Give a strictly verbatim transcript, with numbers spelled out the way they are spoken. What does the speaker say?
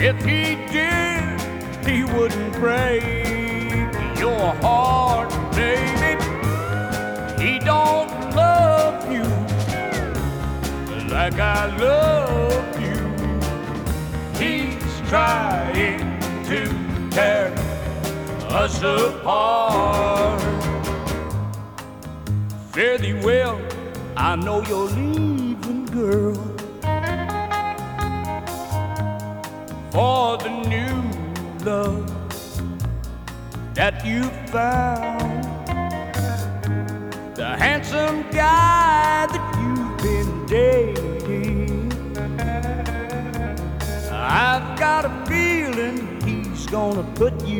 If he did, he wouldn't break your heart, baby. He don't love you like I love you. He's trying to tear us apart. Fare thee well, I know you're leaving, girl, for the new love that you found. The handsome guy that you've been dating, I've got a feeling he's gonna put you